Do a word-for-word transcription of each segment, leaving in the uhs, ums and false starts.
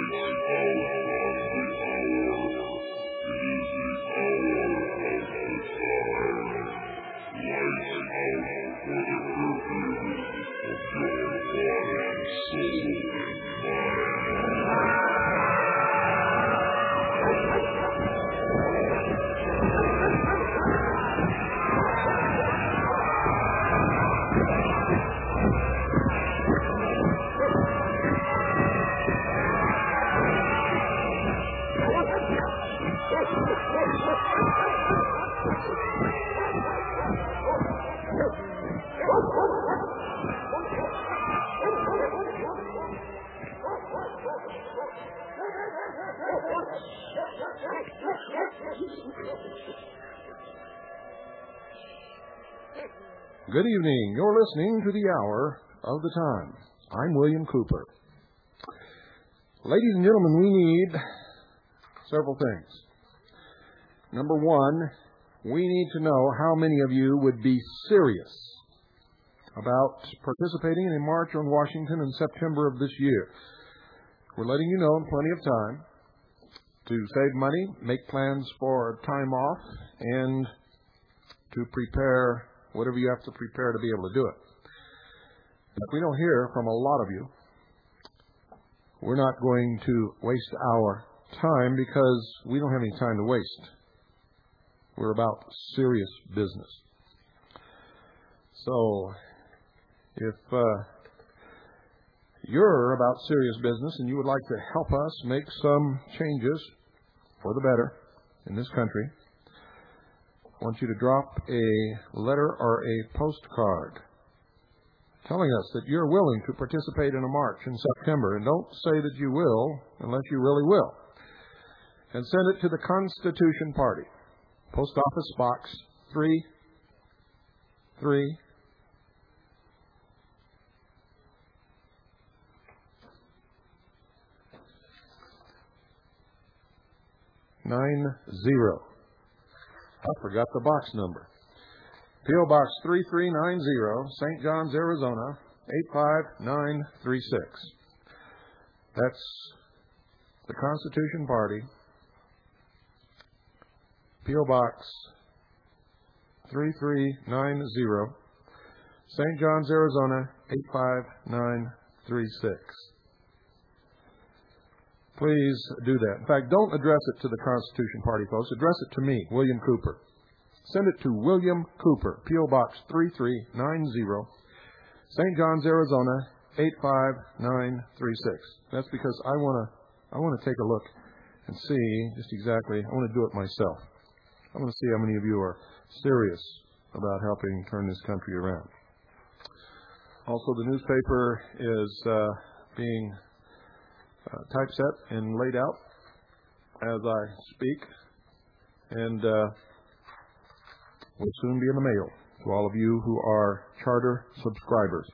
Good evening. You're listening to the Hour of the Time. I'm William Cooper. Ladies and gentlemen, we need several things. Number one, we need to know how many of you would be serious about participating in a march on Washington in September of this year. We're letting you know in plenty of time to save money, make plans for time off, and to prepare whatever you have to prepare to be able to do it. If we don't hear from a lot of you, we're not going to waste our time because we don't have any time to waste. We're about serious business. So, if uh, you're about serious business and you would like to help us make some changes for the better in this country, I want you to drop a letter or a postcard telling us that you're willing to participate in a march in September. And don't say that you will unless you really will. And send it to the Constitution Party, Post Office Box three three nine zero. I forgot the box number. P O Box three three nine zero, Saint John's, Arizona, eight five nine three six. That's the Constitution Party. P O Box three three nine zero, Saint John's, Arizona, eight five nine three six. Please do that. In fact, don't address it to the Constitution Party folks. Address it to me, William Cooper. Send it to William Cooper, P O Box three three nine zero, Saint John's, Arizona, eight five nine three six. That's because I want to I want to take a look and see just exactly. I want to do it myself. I want to see how many of you are serious about helping turn this country around. Also, the newspaper is uh, being uh, typeset and laid out as I speak, and uh, will soon be in the mail to all of you who are charter subscribers.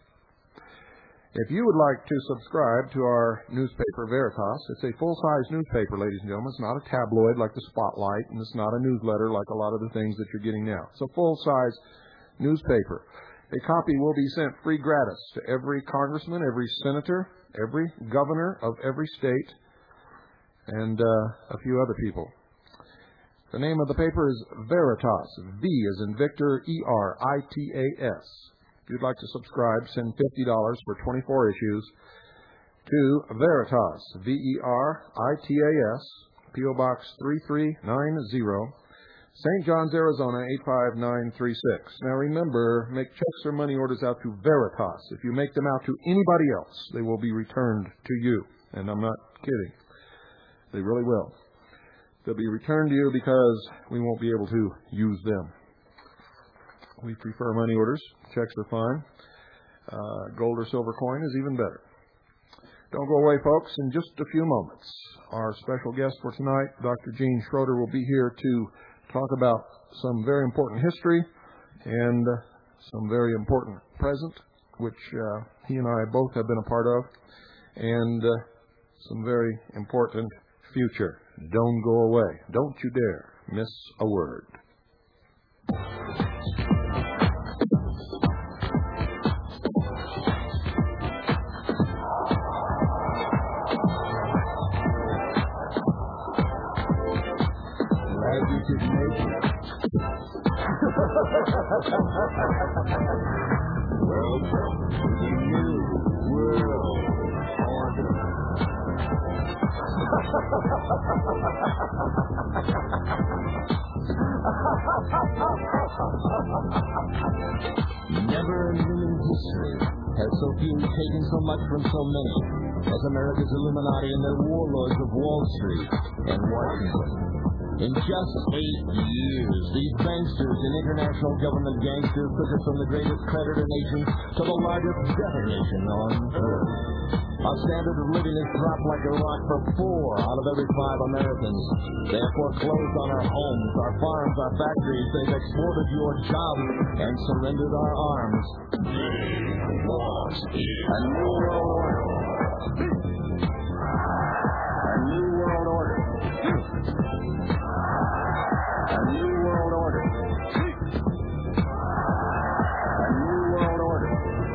If you would like to subscribe to our newspaper, Veritas, it's a full-size newspaper, ladies and gentlemen. It's not a tabloid like the Spotlight, and it's not a newsletter like a lot of the things that you're getting now. It's a full-size newspaper. A copy will be sent free gratis to every congressman, every senator, every governor of every state, and uh, a few other people. The name of the paper is Veritas, V as in Victor, E R I T A S. If you'd like to subscribe, send fifty dollars for twenty-four issues to Veritas, V E R I T A S, P O Box three three nine zero, Saint John's, Arizona, eight five nine three six. Now remember, make checks or money orders out to Veritas. If you make them out to anybody else, they will be returned to you. And I'm not kidding. They really will. They'll be returned to you because we won't be able to use them. We prefer money orders. Checks are fine. Uh, gold or silver coin is even better. Don't go away, folks. In just a few moments, our special guest for tonight, Doctor Gene Schroeder, will be here to talk about some very important history and uh, some very important present, which uh, he and I both have been a part of, and uh, some very important future. Don't go away. Don't you dare miss a word. Welcome to the New World Order. Never in human history has so few taken so much from so many as America's Illuminati and their warlords of Wall Street and Washington. In just eight years, these banksters and international government gangsters took us from the greatest creditor nation to the largest debtor nation on earth. Our standard of living has dropped like a rock for four out of every five Americans. They have foreclosed on our homes, our farms, our factories. They've exported your jobs and surrendered our arms. They want a new world order. A new world order. A new world order. A new world order.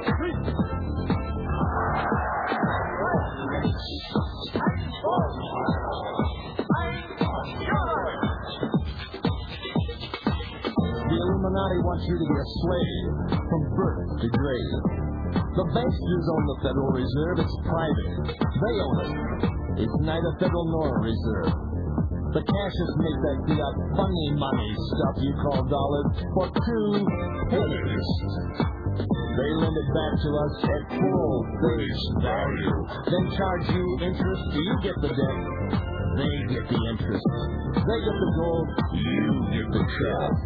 The Illuminati wants you to be a slave from birth to grave. The banksters own the Federal Reserve. It's private. They own it. It's neither federal nor a reserve. The cashiers make that fiat funny money stuff you call dollars for two pennies. They lend it back to us at full face value. Then charge you interest. You get the debt. They get the interest. They get the gold. You get the cash.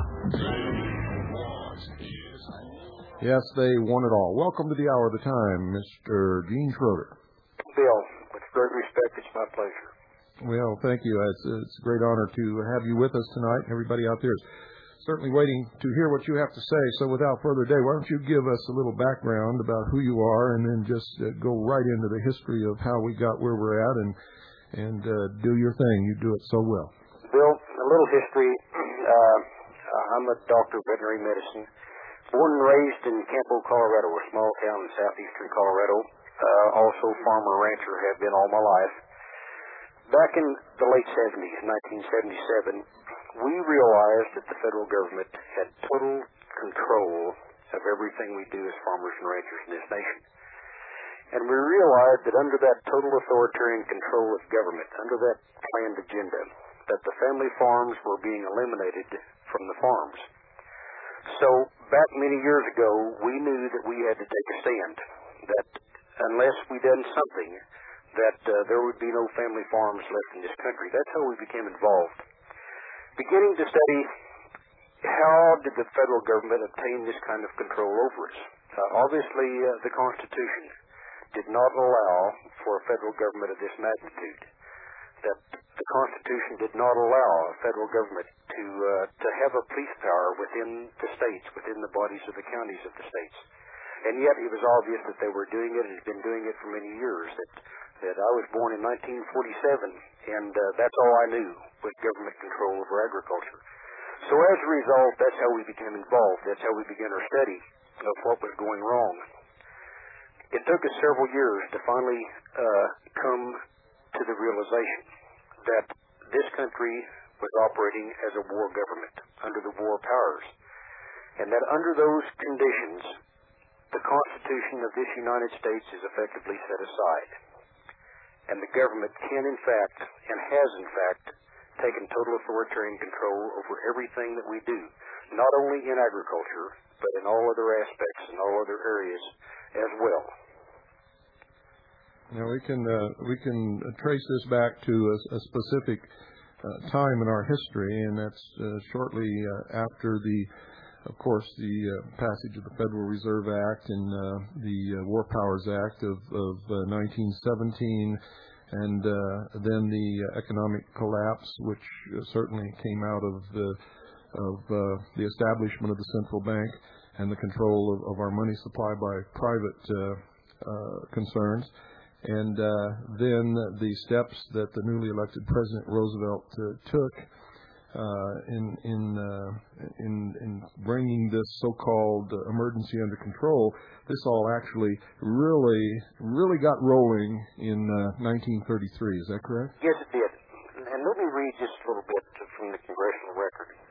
Yes, they want it all. Welcome to the hour of the time, Mister Gene Schroeder. Bill, with great respect, it's my pleasure. Well, thank you. It's, it's a great honor to have you with us tonight. Everybody out there is certainly waiting to hear what you have to say. So without further ado, why don't you give us a little background about who you are and then just uh, go right into the history of how we got where we're at and, and uh, do your thing. You do it so well. Bill, a little history. Uh, I'm a doctor of veterinary medicine. Born and raised in Campo, Colorado, a small town in southeastern Colorado. Uh, also farmer rancher, have been all my life. Back in the late seventies, nineteen seventy-seven, we realized that the federal government had total control of everything we do as farmers and ranchers in this nation. And we realized that under that total authoritarian control of government, under that planned agenda, that the family farms were being eliminated from the farms. So back many years ago, we knew that we had to take a stand, that unless we done something, that uh, there would be no family farms left in this country. That's how we became involved. Beginning to study how did the federal government obtain this kind of control over us. Uh, obviously, uh, the Constitution did not allow for a federal government of this magnitude. That the Constitution did not allow a federal government to uh, to have a police power within the states, within the bodies of the counties of the states. And yet it was obvious that they were doing it and had been doing it for many years. That that I was born in nineteen forty-seven, and uh, that's all I knew was government control over agriculture. So as a result, that's how we became involved. That's how we began our study of what was going wrong. It took us several years to finally uh, come to the realization that this country was operating as a war government under the War Powers, and that under those conditions, the Constitution of this United States is effectively set aside. And the government can, in fact, and has, in fact, taken total authoritarian control over everything that we do, not only in agriculture, but in all other aspects and all other areas as well. Now we can uh, we can trace this back to a, a specific uh, time in our history, and that's uh, shortly uh, after the, of course, the uh, passage of the Federal Reserve Act and uh, the uh, War Powers Act of, of uh, nineteen seventeen, and uh, then the economic collapse, which uh, certainly came out of the of uh, the establishment of the central bank and the control of, of our money supply by private uh, uh, concerns. And uh, then the steps that the newly elected President Roosevelt uh, took uh, in in, uh, in in bringing this so-called emergency under control, this all actually really really got rolling in uh, nineteen thirty-three. Is that correct? Yes, it did. And let me read just a little bit from the congressional record there in nineteen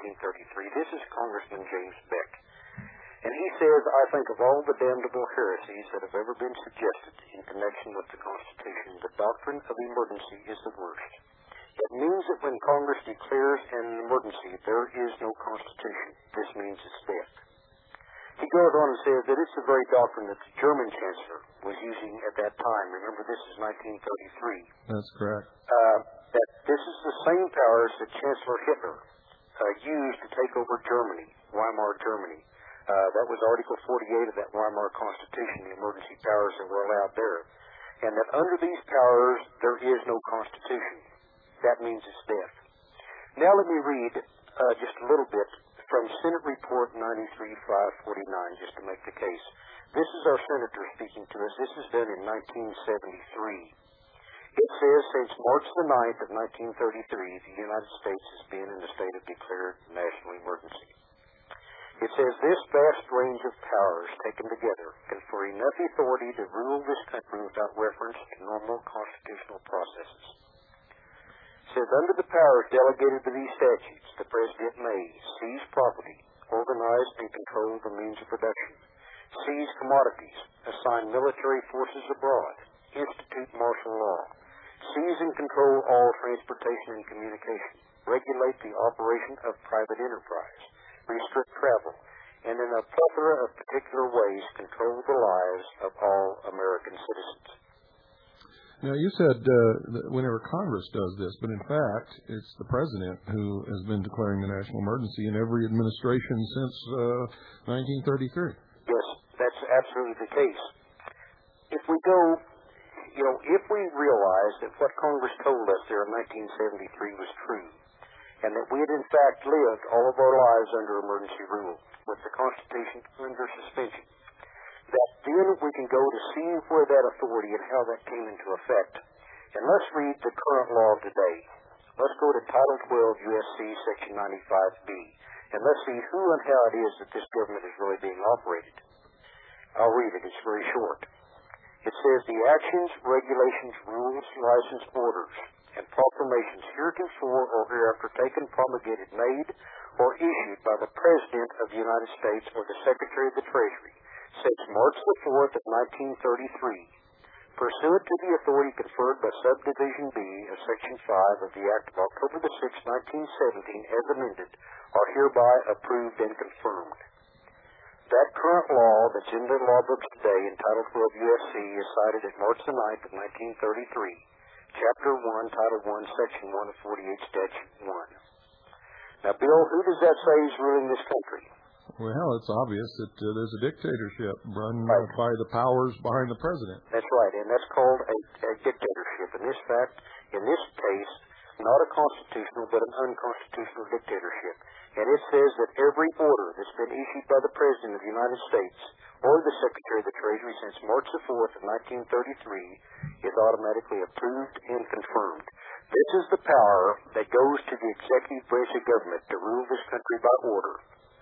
nineteen thirty-three. This is Congressman James Beck. And he says, I think of all the damnable heresies that have ever been suggested in connection with the Constitution, the doctrine of emergency is the worst. It means that when Congress declares an emergency, there is no Constitution. This means it's death. He goes on and says that it's the very doctrine that the German Chancellor was using at that time. Remember, this is nineteen thirty-three. That's correct. Uh, that this is the same powers that Chancellor Hitler uh, used to take over Germany, Weimar Germany. Uh, that was Article forty-eight of that Weimar Constitution, the emergency powers that were allowed there. And that under these powers, there is no Constitution. That means it's death. Now let me read uh, just a little bit from Senate Report ninety-three five forty-nine, just to make the case. This is our senator speaking to us. This is done in nineteen seventy-three. It says, since March the ninth of nineteen thirty-three, the United States has been in a state of declared national emergency. It says, this vast range of powers taken together confer enough authority to rule this country without reference to normal constitutional processes. It says, under the powers delegated to these statutes, the President may seize property, organize and control the means of production, seize commodities, assign military forces abroad, institute martial law, seize and control all transportation and communication, regulate the operation of private enterprise, restrict travel, and in a plethora of particular ways control the lives of all American citizens. Now, you said uh, that whenever Congress does this, but in fact, it's the President who has been declaring the national emergency in every administration since uh, nineteen thirty-three. Yes, that's absolutely the case. If we go, you know, if we realize that what Congress told us there in nineteen seventy-three was true, and that we had in fact lived all of our lives under emergency rule, with the Constitution under suspension, that then we can go to see where that authority and how that came into effect. And let's read the current law today. Let's go to Title twelve U S C Section ninety-five B, and let's see who and how it is that this government is really being operated. I'll read it. It's very short. It says, the actions, regulations, rules, license, orders, and proclamations heretofore or hereafter taken, promulgated, made, or issued by the President of the United States or the Secretary of the Treasury since March the fourth of nineteen thirty-three, pursuant to the authority conferred by Subdivision B of Section five of the Act of October the sixth, nineteen seventeen, as amended, are hereby approved and confirmed. That current law that's in the law books today in Title twelve U S C is cited at March the ninth of nineteen thirty-three, Chapter one, Title one, Section one of forty-eight, Statute one. Now, Bill, who does that say is ruling this country? Well, it's obvious that uh, there's a dictatorship run uh, Right. by the powers behind the President. That's right, and that's called a, a dictatorship. In this fact, in this case, not a constitutional, but an unconstitutional dictatorship. And it says that every order that's been issued by the President of the United States or the Secretary of the Treasury since March the fourth of nineteen thirty-three is automatically approved and confirmed. This is the power that goes to the executive branch of government to rule this country by order.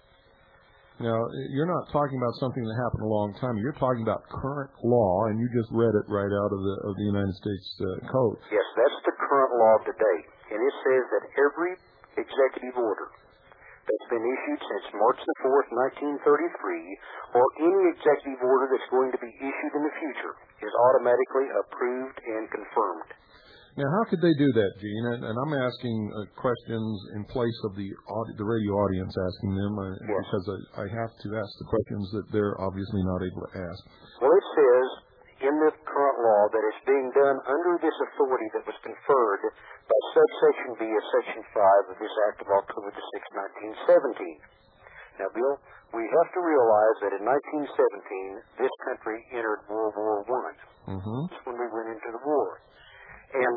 Now, you're not talking about something that happened a long time. You're talking about current law, and you just read it right out of the of the United States uh, Code. Yes, that's the current law today. And it says that every executive order that's been issued since March the fourth, nineteen thirty-three, or any executive order that's going to be issued in the future is automatically approved and confirmed. Now, how could they do that, Gene? And, and I'm asking uh, questions in place of the audi- the radio audience asking them, uh, Yes. because I, I have to ask the questions that they're obviously not able to ask. Well, it says in the current law that it's being done under this authority that was conferred by subsection B of Section five of this Act of October the sixth, nineteen seventeen. Now, Bill, we have to realize that in nineteen seventeen, this country entered World War One. Mm-hmm. That's when we went into the war. And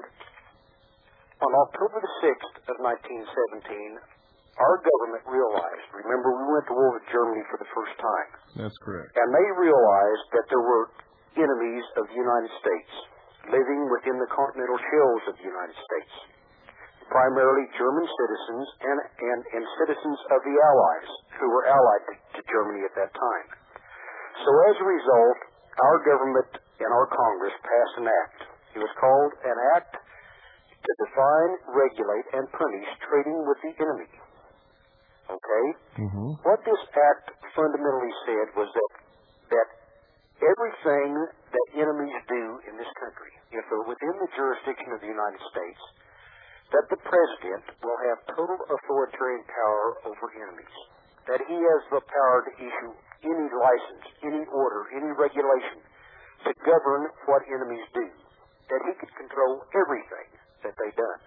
on October the sixth of nineteen seventeen, our government realized, remember we went to war with Germany for the first time, That's correct. and they realized that there were enemies of the United States living within the continental shelves of the United States, primarily German citizens and, and, and citizens of the Allies who were allied to, to Germany at that time. So as a result, our government and our Congress passed an act. It was called an Act to Define, Regulate, and Punish Trading with the Enemy. Okay? Mm-hmm. What this act fundamentally said was that that everything that enemies do in this country, if they're within the jurisdiction of the United States, that the president will have total authoritarian power over enemies. That he has the power to issue any license, any order, any regulation to govern what enemies do. That he could control everything that they've done.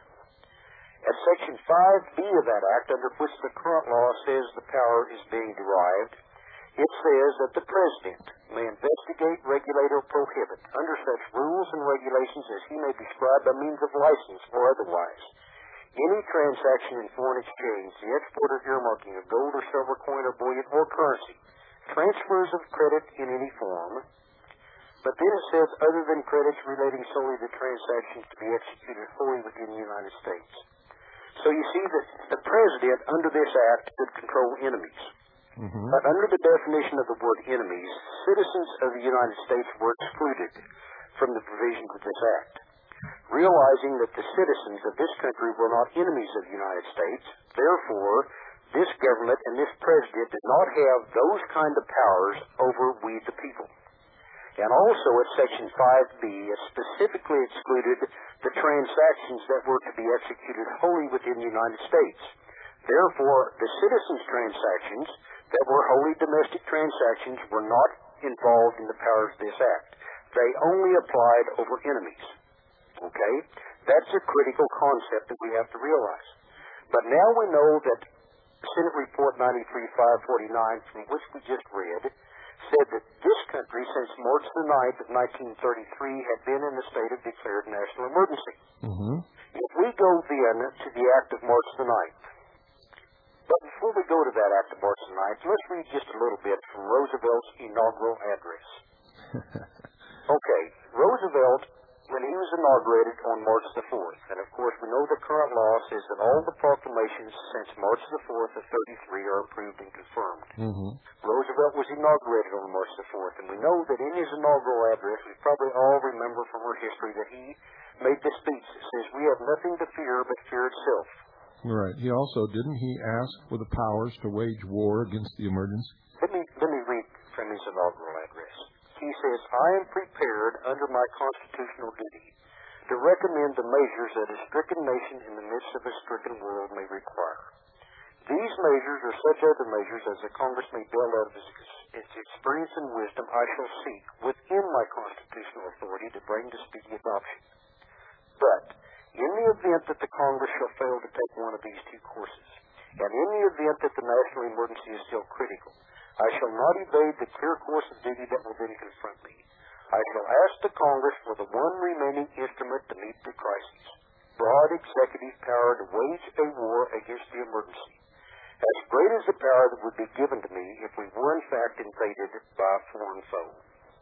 As Section five B of that act, under which the current law says the power is being derived, it says that the president may investigate, regulate, or prohibit, under such rules and regulations as he may prescribe by means of license or otherwise, any transaction in foreign exchange, the export or earmarking of gold or silver coin or bullion or currency, transfers of credit in any form, but then it says other than credits relating solely to transactions to be executed wholly within the United States. So you see that the president, under this act, could control enemies. Mm-hmm. But under the definition of the word enemies, citizens of the United States were excluded from the provisions of this act. Realizing that the citizens of this country were not enemies of the United States, therefore, this government and this president did not have those kind of powers over we the people. And also at Section five B, it specifically excluded the transactions that were to be executed wholly within the United States. Therefore, the citizens' transactions that were wholly domestic transactions were not involved in the powers of this act. They only applied over enemies. Okay? That's a critical concept that we have to realize. But now we know that Senate Report ninety-three five forty-nine, from which we just read, said that this country, since March the ninth of nineteen thirty-three, had been in a state of declared national emergency. Mm-hmm. If we go then to the Act of March the ninth, but before we go to that Act of March the ninth, let's read just a little bit from Roosevelt's inaugural address. Okay, Roosevelt, when he was inaugurated on March the fourth, and of course we know the current law says that all the proclamations since March the fourth of thirty-three are approved and confirmed. Mm-hmm. Roosevelt was inaugurated on March the fourth, and we know that in his inaugural address, we probably all remember from our history that he made this speech that says, "We have nothing to fear but fear itself." Right. He also, didn't he ask for the powers to wage war against the emergency? Let me, let me read from his inaugural address. He says, "I am prepared under my constitutional duty to recommend the measures that a stricken nation in the midst of a stricken world may require. These measures or such other measures as the Congress may build out of its, its experience and wisdom I shall seek within my constitutional authority to bring to speedy adoption. But in the event that the Congress shall fail to take one of these two courses, and in the event that the national emergency is still critical, I shall not evade the clear course of duty that will then confront me. I shall ask the Congress for the one remaining instrument to meet the crisis, broad executive power to wage a war against the emergency, as great as the power that would be given to me if we were in fact invaded by a foreign foe."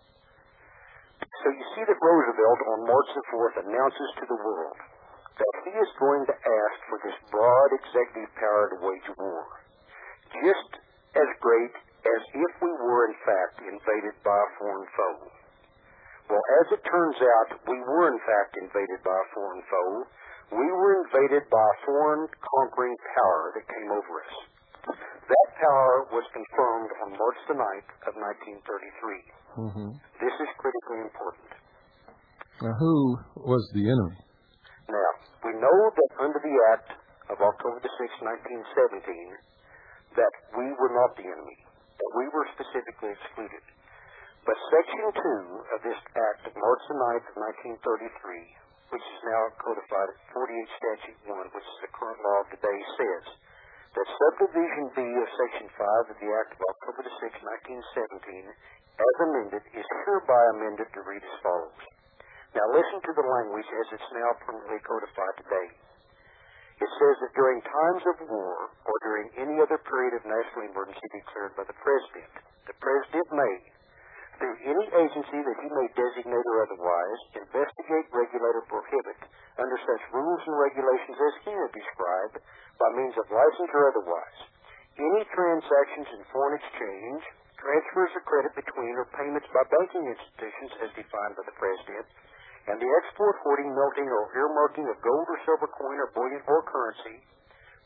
So you see that Roosevelt on March the fourth announces to the world that he is going to ask for this broad executive power to wage war, just as great as if we were in fact invaded by a foreign foe. Well, as it turns out, we were in fact invaded by a foreign foe. We were invaded by a foreign conquering power that came over us. That power was confirmed on March the ninth of nineteen thirty-three. Mm-hmm. This is critically important. Now, who was the enemy? Now, we know that under the Act of October the sixth, nineteen seventeen, that we were not the enemy, that we were specifically excluded. But Section two of this Act of March the ninth of nineteen thirty-three, which is now codified at forty-eight Statute one, which is the current law of today, says that Subdivision B of Section five of the Act of October the sixth, nineteen seventeen, as amended, is hereby amended to read as follows. Now listen to the language as it's now permanently codified today. It says that during times of war or during any other period of national emergency declared by the President, the President may, through any agency that he may designate or otherwise, investigate, regulate, or prohibit, under such rules and regulations as he may prescribe, by means of license or otherwise, any transactions in foreign exchange, transfers of credit between, or payments by banking institutions as defined by the President, and the export, hoarding, melting, or earmarking of gold or silver coin or bullion or currency,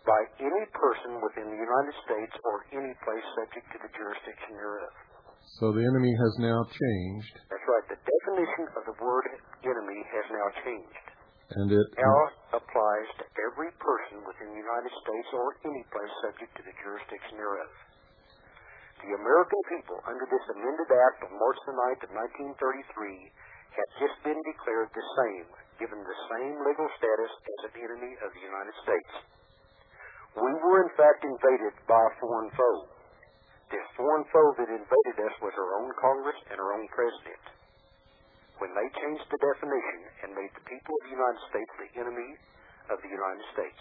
by any person within the United States or any place subject to the jurisdiction thereof. So the enemy has now changed. That's right. The definition of the word enemy has now changed. And it now applies to every person within the United States or any place subject to the jurisdiction thereof. The American people, under this amended act of March the ninth of nineteen thirty-three, have just been declared the same, given the same legal status as an enemy of the United States. We were, in fact, invaded by a foreign foe. This foreign foe that invaded us was our own Congress and our own President. When they changed the definition and made the people of the United States the enemy of the United States.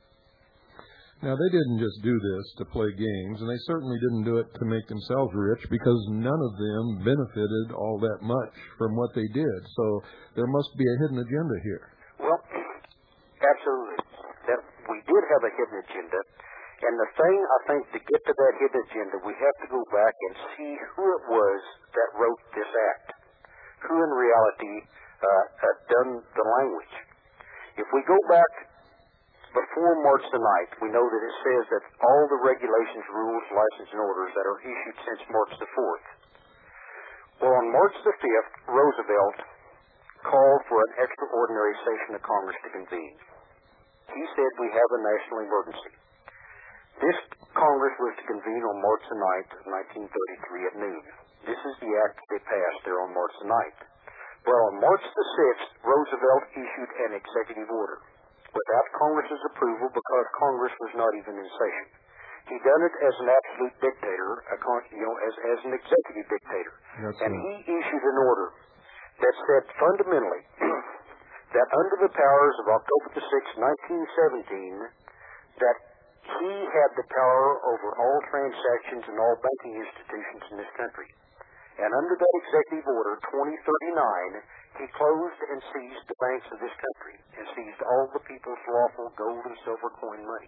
Now, they didn't just do this to play games, and they certainly didn't do it to make themselves rich, because none of them benefited all that much from what they did. So there must be a hidden agenda here. Well, absolutely. That we did have a hidden agenda, and the thing, I think, to get to that hidden agenda, we have to go back and see who it was that wrote this act, who in reality uh, had done the language. If we go back before March the ninth, we know that it says that all the regulations, rules, license, and orders that are issued since March the fourth. Well, on March the fifth, Roosevelt called for an extraordinary session of Congress to convene. He said we have a national emergency. This Congress was to convene on March the ninth of nineteen thirty-three at noon. This is the act they passed there on March the ninth. Well, on March the sixth, Roosevelt issued an executive order without Congress's approval, because Congress was not even in session. He done it as an absolute dictator, a con- you know, as, as an executive dictator. That's and right. He issued an order that said fundamentally that under the powers of October the sixth, nineteen seventeen, that he had the power over all transactions and all banking institutions in this country. And under that executive order, twenty thirty-nine, he closed and seized the banks of this country and seized all the people's lawful gold and silver coin money.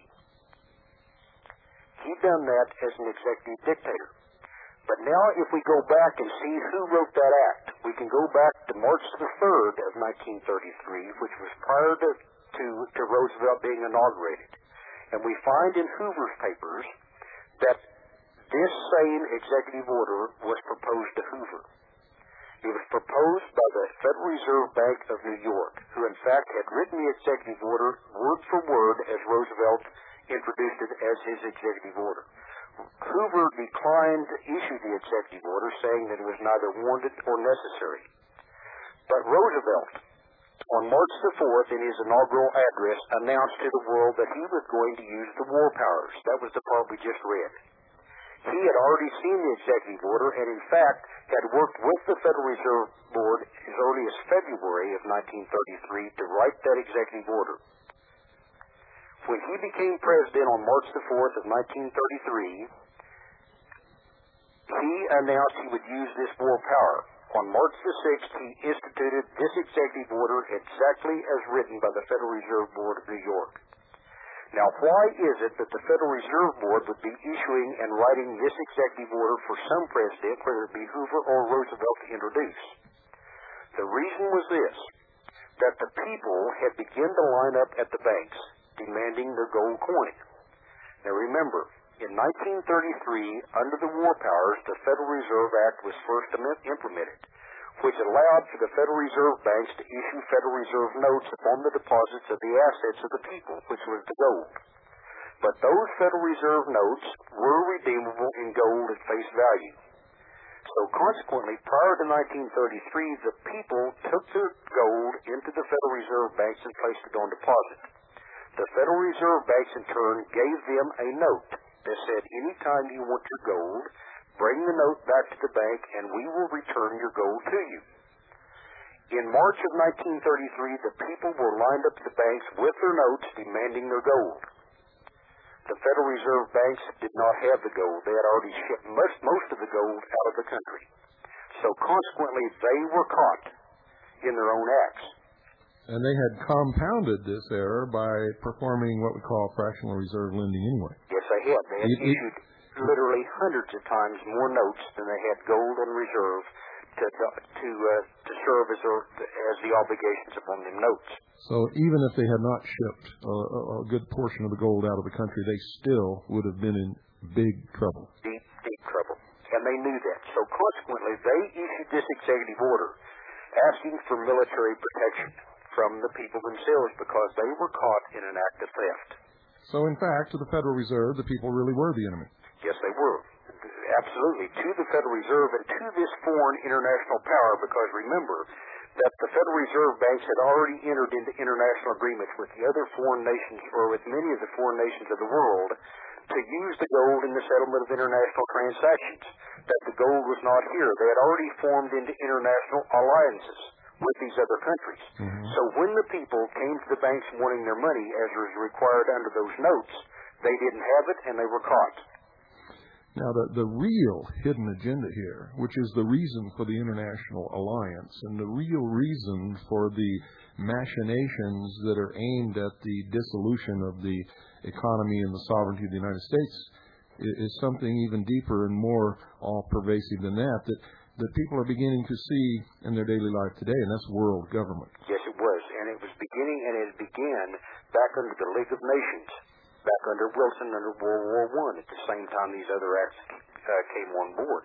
He done that as an executive dictator. But now if we go back and see who wrote that act, we can go back to March the third of nineteen thirty-three, which was prior to, to, to Roosevelt being inaugurated. And we find in Hoover's papers that this same executive order was proposed to Hoover. It was proposed by the Federal Reserve Bank of New York, who in fact had written the executive order word for word as Roosevelt introduced it as his executive order. Hoover declined to issue the executive order, saying that it was neither wanted or necessary. But Roosevelt, on March the fourth, in his inaugural address, announced to the world that he was going to use the war powers. That was the part we just read. He had already seen the executive order and, in fact, had worked with the Federal Reserve Board as early as February of nineteen thirty-three to write that executive order. When he became president on March the fourth of nineteen thirty-three, he announced he would use this war power. On March the sixth, he instituted this executive order exactly as written by the Federal Reserve Board of New York. Now, why is it that the Federal Reserve Board would be issuing and writing this executive order for some president, whether it be Hoover or Roosevelt, to introduce? The reason was this, that the people had begun to line up at the banks, demanding their gold coin. Now remember, in nineteen thirty-three, under the war powers, the Federal Reserve Act was first implemented, which allowed for the Federal Reserve banks to issue Federal Reserve notes upon the deposits of the assets of the people, which was the gold. But those Federal Reserve notes were redeemable in gold at face value. So consequently, prior to nineteen thirty-three, the people took their gold into the Federal Reserve banks and placed it on deposit. The Federal Reserve banks, in turn, gave them a note that said, anytime you want your gold, bring the note back to the bank and we will return your gold to you. In March of nineteen thirty-three, the people were lined up at the banks with their notes demanding their gold. The Federal Reserve banks did not have the gold. They had already shipped most, most of the gold out of the country. So consequently, they were caught in their own acts. And they had compounded this error by performing what we call fractional reserve lending anyway. Yes, they had. They had It- it- issued literally hundreds of times more notes than they had gold in reserve to to uh, to serve as, or, as the obligations upon them notes. So even if they had not shipped a, a good portion of the gold out of the country, they still would have been in big trouble. Deep, deep trouble. And they knew that. So consequently, they issued this executive order asking for military protection from the people themselves because they were caught in an act of theft. So in fact, to the Federal Reserve, the people really were the enemy. Yes, they were. Absolutely. To the Federal Reserve and to this foreign international power, because remember that the Federal Reserve banks had already entered into international agreements with the other foreign nations, or with many of the foreign nations of the world, to use the gold in the settlement of international transactions. That the gold was not here. They had already formed into international alliances with these other countries. Mm-hmm. So when the people came to the banks wanting their money, as was required under those notes, they didn't have it and they were caught. Now, the, the real hidden agenda here, which is the reason for the international alliance and the real reason for the machinations that are aimed at the dissolution of the economy and the sovereignty of the United States, is, is something even deeper and more all-pervasive than that, that, that people are beginning to see in their daily life today, and that's world government. Yes, it was. And it was beginning, and it began back under the League of Nations, back under Wilson, under World War One, at the same time these other acts uh, came on board.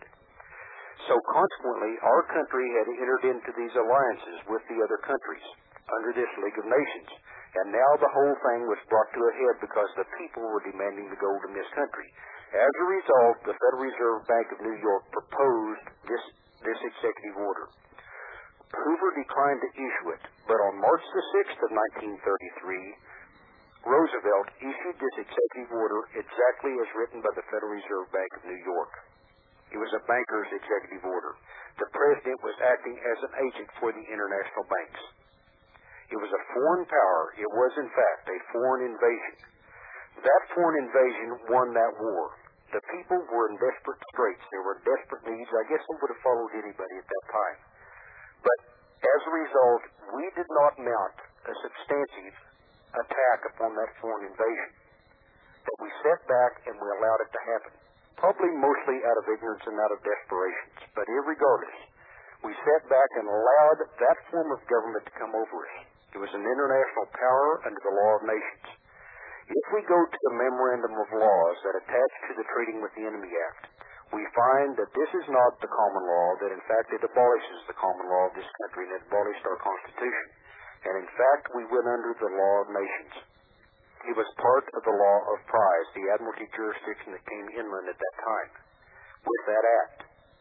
So consequently, our country had entered into these alliances with the other countries under this League of Nations. And now the whole thing was brought to a head because the people were demanding the gold in this country. As a result, the Federal Reserve Bank of New York proposed this, this executive order. Hoover declined to issue it, but on March the sixth of nineteen thirty-three, Roosevelt issued this executive order exactly as written by the Federal Reserve Bank of New York. It was a banker's executive order. The president was acting as an agent for the international banks. It was a foreign power. It was, in fact, a foreign invasion. That foreign invasion won that war. The people were in desperate straits. They were in desperate needs. I guess they would have followed anybody at that time. But as a result, we did not mount a substantive attack upon that foreign invasion. But we sat back and we allowed it to happen. Probably mostly out of ignorance and out of desperation. But irregardless, we sat back and allowed that form of government to come over us. It was an international power under the law of nations. If we go to the memorandum of laws that attach to the Treating with the Enemy Act, we find that this is not the common law, that in fact it abolishes the common law of this country and it abolished our Constitution. And in fact, we went under the law of nations. It was part of the law of prize, the admiralty jurisdiction that came inland at that time, with that act.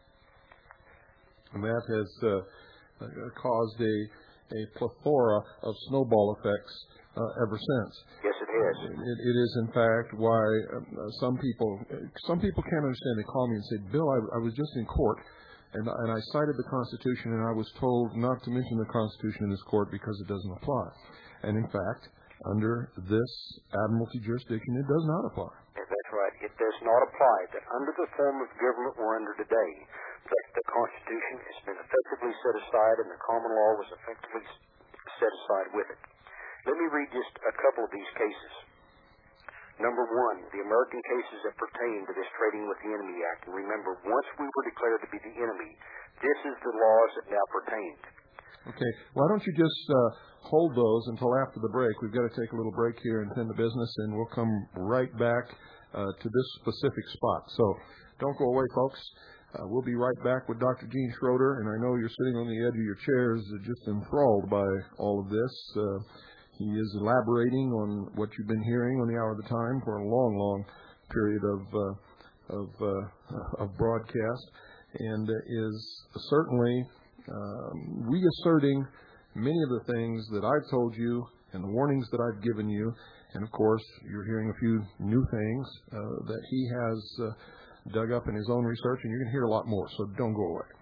And that has uh, caused a, a plethora of snowball effects uh, ever since. Yes, it has. It, it is, in fact, why uh, some people some people can't understand. They call me and say, Bill, I, I was just in court, and, and I cited the Constitution, and I was told not to mention the Constitution in this court because it doesn't apply. And in fact, under this admiralty jurisdiction, it does not apply. That's right. It does not apply. That under the form of government we're under today, that the Constitution has been effectively set aside and the common law was effectively set aside with it. Let me read just a couple of these cases. Number one, the American cases that pertain to this Trading with the Enemy Act. And remember, once we were declared to be the enemy, this is the laws that now pertained. Okay. Why don't you just uh, hold those until after the break? We've got to take a little break here and tend to business, and we'll come right back uh, to this specific spot. So don't go away, folks. Uh, we'll be right back with Doctor Gene Schroeder, and I know you're sitting on the edge of your chairs uh, just enthralled by all of this. Uh, he is elaborating on what you've been hearing on the Hour of the Time for a long, long period of uh, of, uh, of broadcast, and uh, is certainly Um, reasserting many of the things that I've told you and the warnings that I've given you. And, of course, you're hearing a few new things uh, that he has uh, dug up in his own research, and you're going to hear a lot more, so don't go away.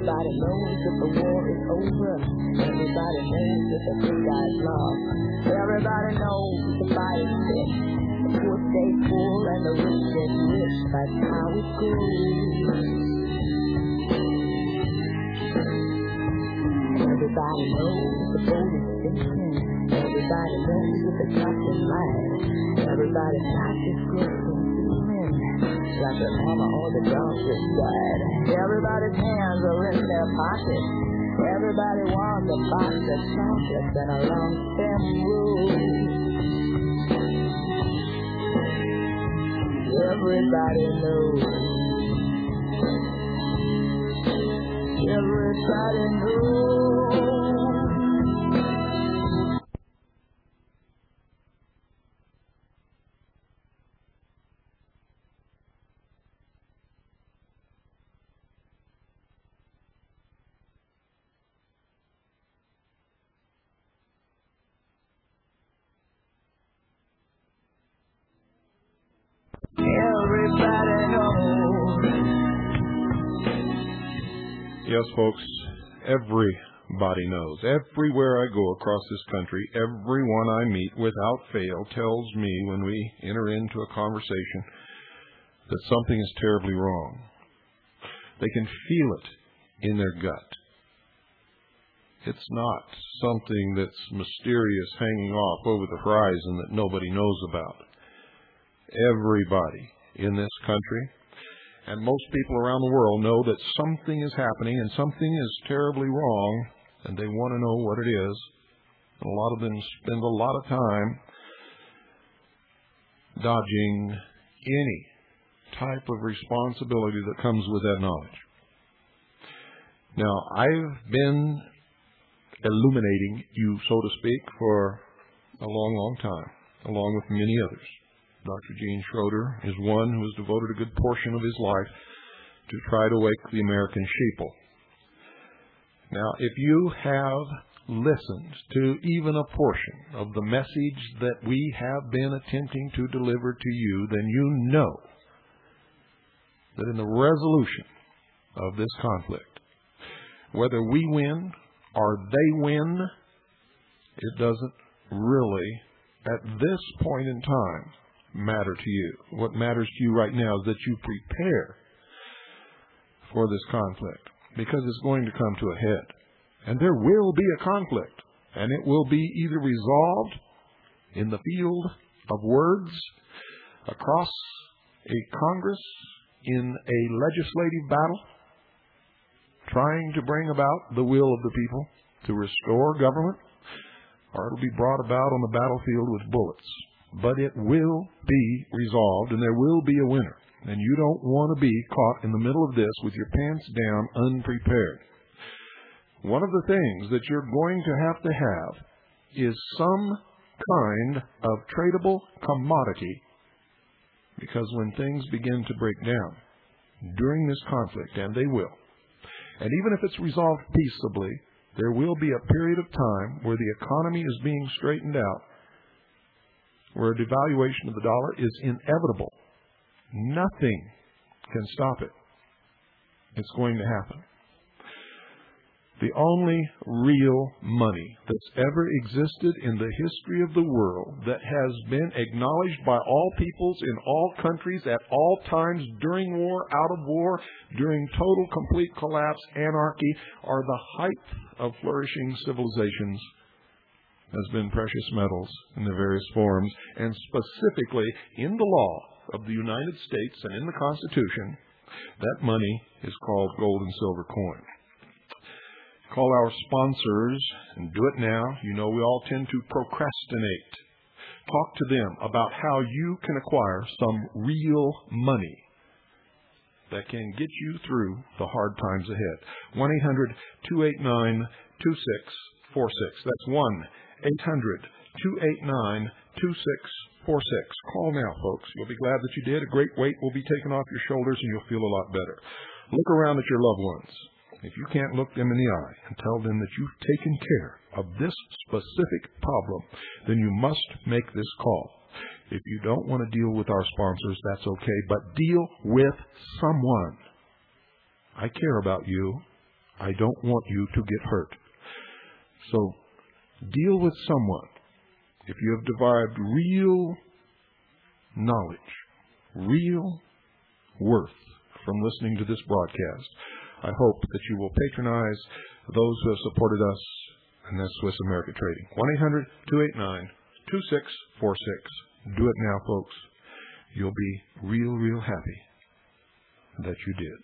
Everybody knows that the war is over. Everybody knows that the good guys lost. Everybody knows that the fight is fixed. The poor stay poor and the rich get rich. That's how it goes. Everybody knows the boat is sinking. Everybody knows that the captain lies. Everybody's not just groping feeling like their mama or the dog just died. Everybody's hands are in their pockets. Everybody wants a box of chocolates and a long stem road. Everybody knows. Everybody knows. Everybody knows. Yes, folks, everybody knows. Everywhere I go across this country, everyone I meet without fail tells me when we enter into a conversation that something is terribly wrong. They can feel it in their gut. It's not something that's mysterious hanging off over the horizon that nobody knows about. Everybody in this country and most people around the world know that something is happening and something is terribly wrong, and they want to know what it is. And a lot of them spend a lot of time dodging any type of responsibility that comes with that knowledge. Now, I've been illuminating you, so to speak, for a long, long time, along with many others. Doctor Gene Schroeder is one who has devoted a good portion of his life to try to wake the American sheeple. Now, if you have listened to even a portion of the message that we have been attempting to deliver to you, then you know that in the resolution of this conflict, whether we win or they win, it doesn't really, at this point in time, matter to you. What matters to you right now is that you prepare for this conflict, because it's going to come to a head. And there will be a conflict, and it will be either resolved in the field of words, across a Congress, in a legislative battle, trying to bring about the will of the people to restore government, or it'll be brought about on the battlefield with bullets. But it will be resolved, and there will be a winner. And you don't want to be caught in the middle of this with your pants down, unprepared. One of the things that you're going to have to have is some kind of tradable commodity, because when things begin to break down during this conflict, and they will, and even if it's resolved peaceably, there will be a period of time where the economy is being straightened out, where a devaluation of the dollar is inevitable. Nothing can stop it. It's going to happen. The only real money that's ever existed in the history of the world that has been acknowledged by all peoples in all countries at all times, during war, out of war, during total, complete collapse, anarchy, or the height of flourishing civilizations, has been precious metals in their various forms, and specifically in the law of the United States and in the Constitution, that money is called gold and silver coin. Call our sponsors and do it now. You know we all tend to procrastinate. Talk to them about how you can acquire some real money that can get you through the hard times ahead. one eight hundred two eight nine two six four six. That's one eight hundred two eight nine two six four six. Call now, folks. You'll be glad that you did. A great weight will be taken off your shoulders, and you'll feel a lot better. Look around at your loved ones. If you can't look them in the eye and tell them that you've taken care of this specific problem, then you must make this call. If you don't want to deal with our sponsors, that's okay, but deal with someone. I care about you. I don't want you to get hurt. So deal with someone. If you have derived real knowledge, real worth from listening to this broadcast, I hope that you will patronize those who have supported us, and that's Swiss America Trading. one eight hundred two eight nine two six four six. Do it now, folks. You'll be real, real happy that you did.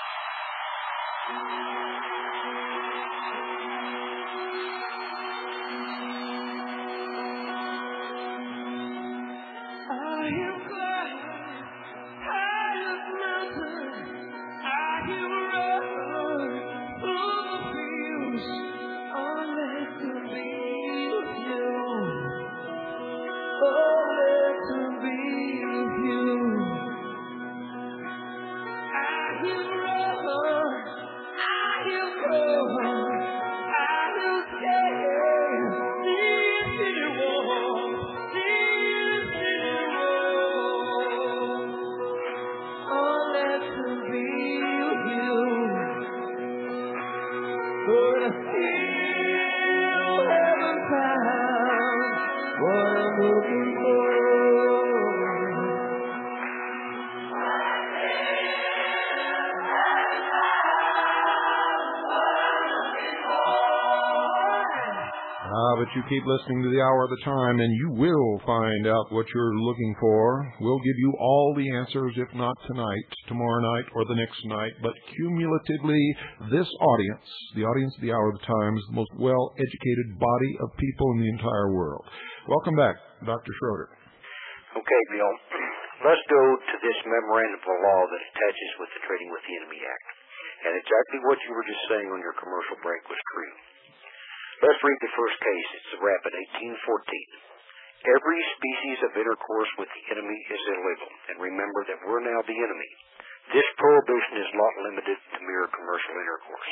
But you keep listening to the Hour of the Time, and you will find out what you're looking for. We'll give you all the answers, if not tonight, tomorrow night, or the next night. But cumulatively, this audience, the audience of the Hour of the Time, is the most well-educated body of people in the entire world. Welcome back, Doctor Schroeder. Okay, Bill. Let's go to this memorandum of law that attaches with the Trading with the Enemy Act. And exactly what you were just saying on your commercial break was true. Let's read the first case. It's the Rapid, eighteen fourteen. Every species of intercourse with the enemy is illegal. And remember that we're now the enemy. This prohibition is not limited to mere commercial intercourse.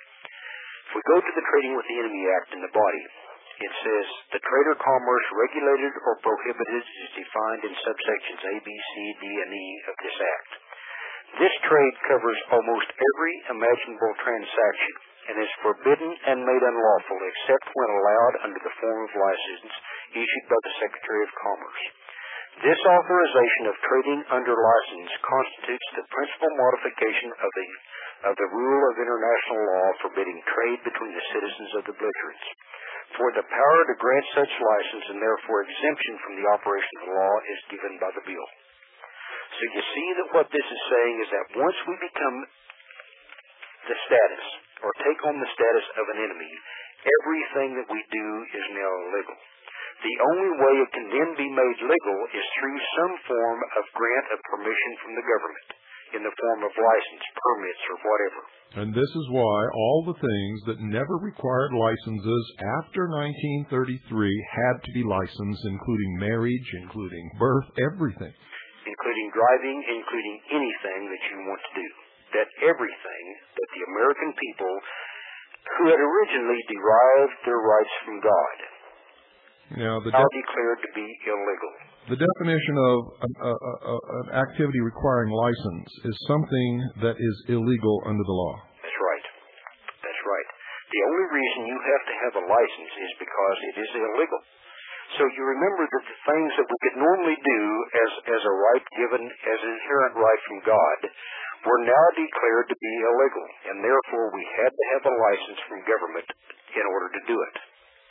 If we go to the Trading with the Enemy Act in the body, it says, the trade or commerce regulated or prohibited is defined in subsections A, B, C, D, and E of this Act. This trade covers almost every imaginable transaction and is forbidden and made unlawful except when allowed under the form of license issued by the Secretary of Commerce. This authorization of trading under license constitutes the principal modification of the of the rule of international law forbidding trade between the citizens of the belligerents. For the power to grant such license and therefore exemption from the operation of the law is given by the bill. So you see that what this is saying is that once we become the status or take on the status of an enemy, everything that we do is now illegal. The only way it can then be made legal is through some form of grant of permission from the government in the form of license, permits, or whatever. And this is why all the things that never required licenses after nineteen thirty-three had to be licensed, including marriage, including birth, everything. Including driving, including anything that you want to do. That everything that the American people, who had originally derived their rights from God, now the are declared to be illegal. The definition of an, uh, uh, an activity requiring license is something that is illegal under the law. That's right. That's right. The only reason you have to have a license is because it is illegal. So you remember that the things that we could normally do as, as a right given as an inherent right from God were now declared to be illegal, and therefore we had to have a license from government in order to do it.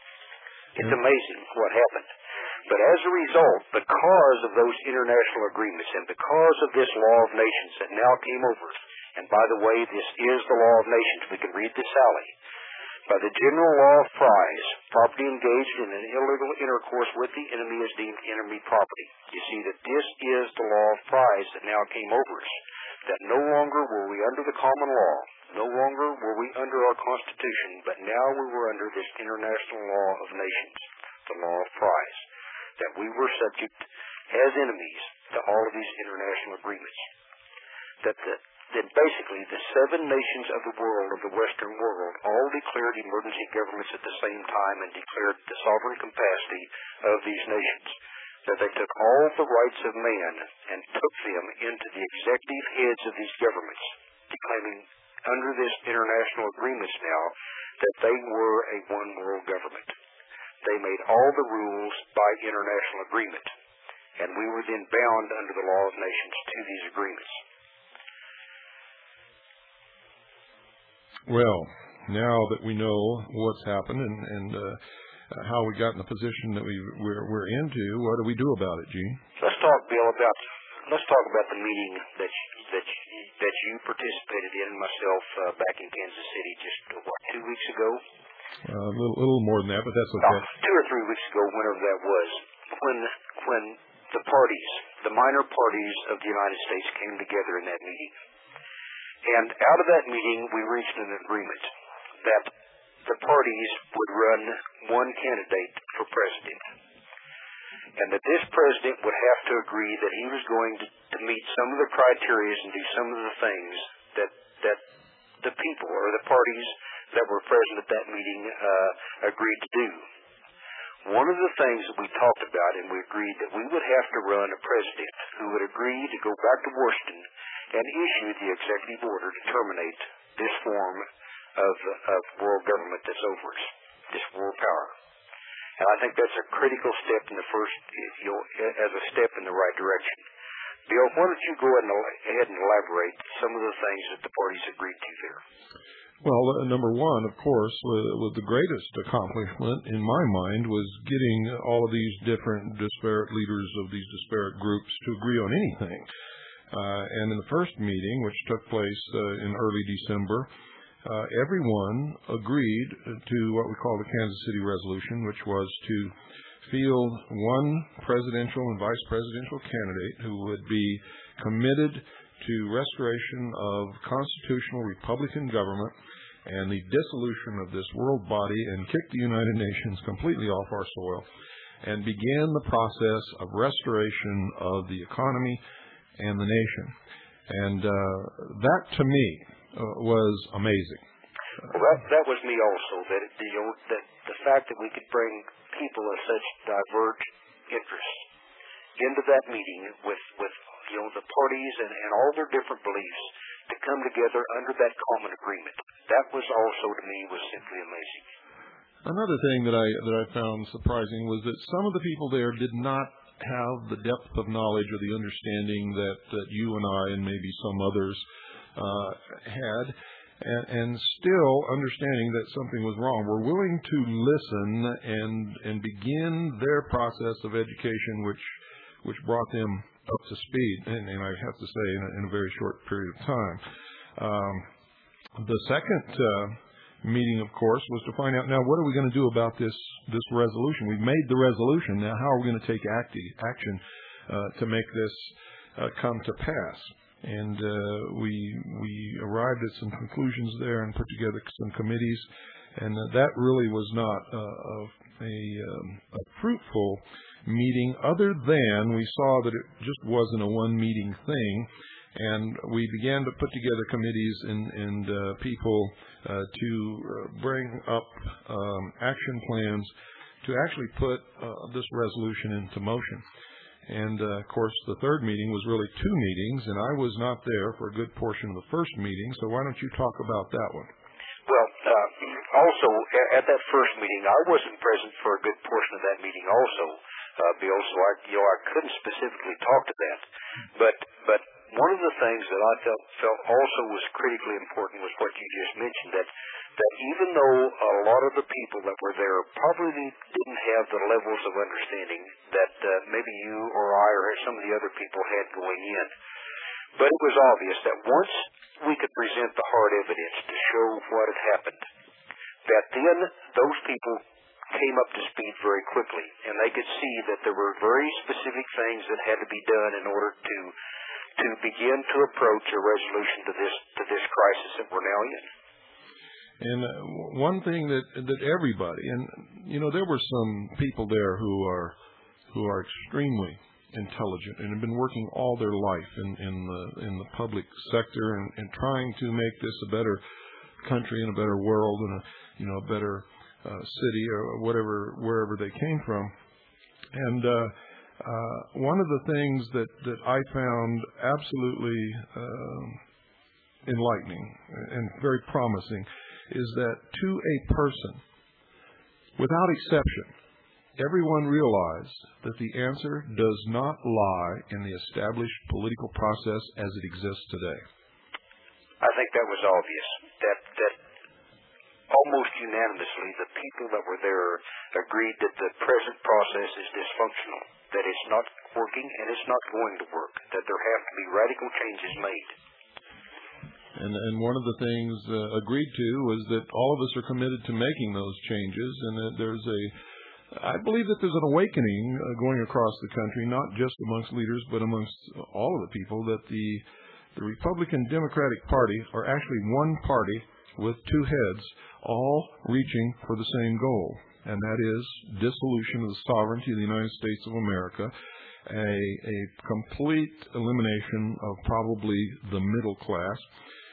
It's amazing what happened. But as a result, because of those international agreements and because of this law of nations that now came over us, and by the way, this is the law of nations, we can read this, Sally. By the general law of prize, property engaged in an illegal intercourse with the enemy is deemed enemy property. You see that this is the law of prize that now came over us, that no longer were we under the common law, no longer were we under our Constitution, but now we were under this international law of nations, the law of prize, that we were subject as enemies to all of these international agreements. That the Then basically the seven nations of the world, of the Western world, all declared emergency governments at the same time and declared the sovereign capacity of these nations. That they took all the rights of man and took them into the executive heads of these governments, declaiming under this international agreements now that they were a one world government. They made all the rules by international agreement, and we were then bound under the law of nations to these agreements. Well, now that we know what's happened and, and uh, how we got in the position that we, we're, we're into, what do we do about it, Gene? Let's talk, Bill, about let's talk about the meeting that you, that you, that you participated in, myself, uh, back in Kansas City just, what, two weeks ago? Uh, a little, little more than that, but that's okay. Uh, two or three weeks ago, whenever that was, when when the parties, the minor parties of the United States came together in that meeting. And out of that meeting, we reached an agreement that the parties would run one candidate for president, and that this president would have to agree that he was going to, to meet some of the criteria and do some of the things that that the people or the parties that were present at that meeting uh, agreed to do. One of the things that we talked about, and we agreed that we would have to run a president who would agree to go back to Washington and issue the executive order to terminate this form of, of world government that's over us, this world power. And I think that's a critical step in the first, you know, as a step in the right direction. Bill, why don't you go ahead and elaborate some of the things that the parties agreed to there? Well, uh, number one, of course, uh, was the greatest accomplishment in my mind was getting all of these different disparate leaders of these disparate groups to agree on anything. Uh, and in the first meeting, which took place uh, in early December, uh, everyone agreed to what we call the Kansas City Resolution, which was to field one presidential and vice presidential candidate who would be committed to restoration of constitutional Republican government and the dissolution of this world body and kick the United Nations completely off our soil and begin the process of restoration of the economy and the nation. And uh, that, to me, uh, was amazing. Well, that, that was me also, that, it, you know, that the fact that we could bring people of such diverse interests into that meeting with, with you know, the parties and, and all their different beliefs to come together under that common agreement. That was also, to me, was simply amazing. Another thing that I that I found surprising was that some of the people there did not have the depth of knowledge or the understanding that, that you and I and maybe some others uh, had, and, and still understanding that something was wrong, were willing to listen and and begin their process of education, which which brought them up to speed, and, and I have to say, in a, in a very short period of time. Um, the second uh, meeting, of course, was to find out, now, what are we going to do about this this resolution? We've made the resolution. Now, how are we going to take acti action uh, to make this uh, come to pass? And uh, we we arrived at some conclusions there and put together some committees, and uh, that really was not uh, a, a, um, a fruitful meeting, other than we saw that it just wasn't a one-meeting thing, and we began to put together committees and, and uh, people uh, to uh, bring up um, action plans to actually put uh, this resolution into motion. And, uh, of course, the third meeting was really two meetings, and I was not there for a good portion of the first meeting, so why don't you talk about that one? Well, uh, also, at that first meeting, I wasn't present for a good portion of that meeting also, uh, Bill, so I, you know, I couldn't specifically talk to that. But but one of the things that I felt, felt also was critically important was what you just mentioned, that that even though a lot of the people that were there probably didn't have the levels of understanding that uh, maybe you or I or some of the other people had going in, but it was obvious that once we could present the hard evidence to show what had happened, that then those people came up to speed very quickly, and they could see that there were very specific things that had to be done in order to to begin to approach a resolution to this to this crisis that we're now in. And uh, one thing that that everybody, and you know, there were some people there who are who are extremely intelligent and have been working all their life in in the in the public sector and, and trying to make this a better country and a better world and a you know a better uh, city or whatever wherever they came from. And uh, uh, one of the things that that I found absolutely uh, enlightening and very promising is that to a person, without exception, everyone realized that the answer does not lie in the established political process as it exists today. I think that was obvious. That that almost unanimously, the people that were there agreed that the present process is dysfunctional, that it's not working and it's not going to work, that there have to be radical changes made. And, and one of the things uh, agreed to was that all of us are committed to making those changes, and that there's a, I believe that there's an awakening uh, going across the country, not just amongst leaders, but amongst all of the people, that the, the Republican Democratic Party are actually one party with two heads, all reaching for the same goal, and that is dissolution of the sovereignty of the United States of America, a, a complete elimination of probably the middle class,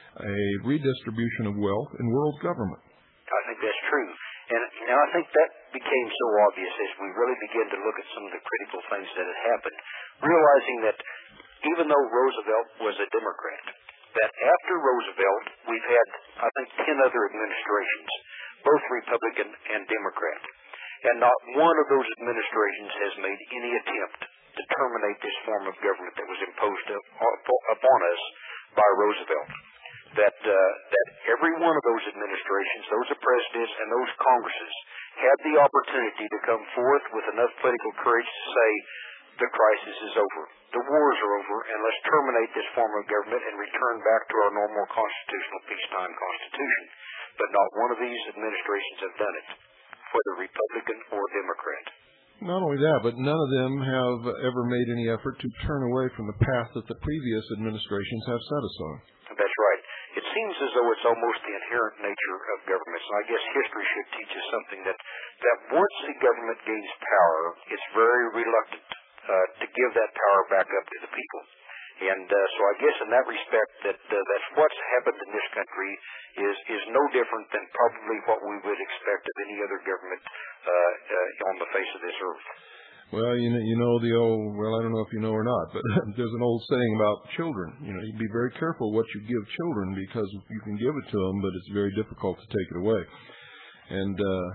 a redistribution of wealth in world government. I think that's true. And, and I think that became so obvious as we really began to look at some of the critical things that had happened, realizing that even though Roosevelt was a Democrat, that after Roosevelt, we've had, I think, ten other administrations, both Republican and Democrat. And not one of those administrations has made any attempt to terminate this form of government that was imposed upon us by Roosevelt. That uh, that every one of those administrations, those presidents, and those Congresses had the opportunity to come forth with enough political courage to say, the crisis is over, the wars are over, and let's terminate this form of government and return back to our normal constitutional peacetime constitution. But not one of these administrations have done it, whether Republican or Democrat. Not only that, but none of them have ever made any effort to turn away from the path that the previous administrations have set us on. That's right. It seems as though it's almost the inherent nature of governments, and I guess history should teach us something, that, that once the government gains power, it's very reluctant uh, to give that power back up to the people. And uh, so I guess in that respect, that uh, that's what's happened in this country is is no different than probably what we would expect of any other government uh, uh, on the face of this earth. Well, you know, you know the old, well, I don't know if you know or not, but there's an old saying about children. You know, you be very careful what you give children, because you can give it to them, but it's very difficult to take it away. And uh,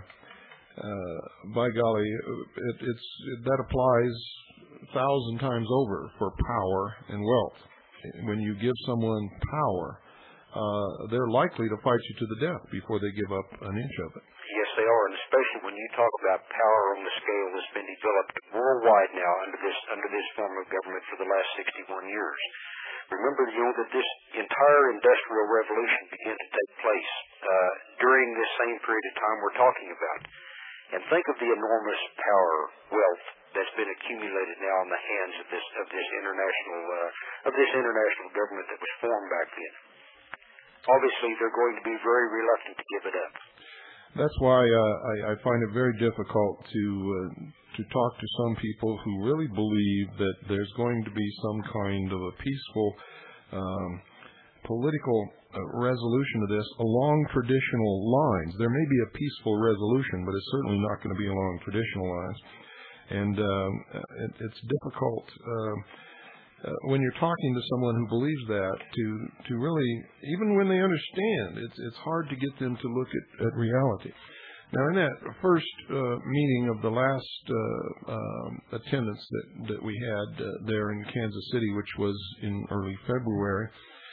uh, by golly, it, it's it, that applies a thousand times over for power and wealth. When you give someone power, uh, they're likely to fight you to the death before they give up an inch of it. Yes, they are, and especially when you talk about power on the scale that's been developed worldwide now under this under this form of government for the last sixty-one years. Remember, you know, that this entire industrial revolution began to take place uh, during this same period of time we're talking about. And think of the enormous power, wealth that's been accumulated now in the hands of this of this international uh, of this international government that was formed back then. Obviously, they're going to be very reluctant to give it up. That's why uh, I, I find it very difficult to uh, to talk to some people who really believe that there's going to be some kind of a peaceful um, political uh, resolution to this along traditional lines. There may be a peaceful resolution, but it's certainly not going to be along traditional lines. And um, it, it's difficult uh, uh, when you're talking to someone who believes that to to really, even when they understand, it's it's hard to get them to look at, at reality. Now, in that first uh, meeting of the last uh, um, attendance that, that we had uh, there in Kansas City, which was in early February,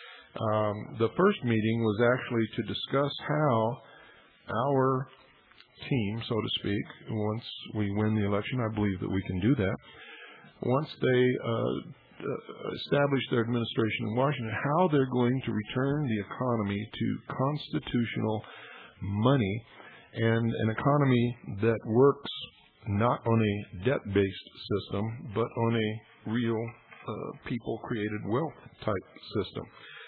um, the first meeting was actually to discuss how our team, so to speak, once we win the election, I believe that we can do that, once they uh, establish their administration in Washington, how they're going to return the economy to constitutional money and an economy that works not on a debt-based system, but on a real uh, people-created wealth type system.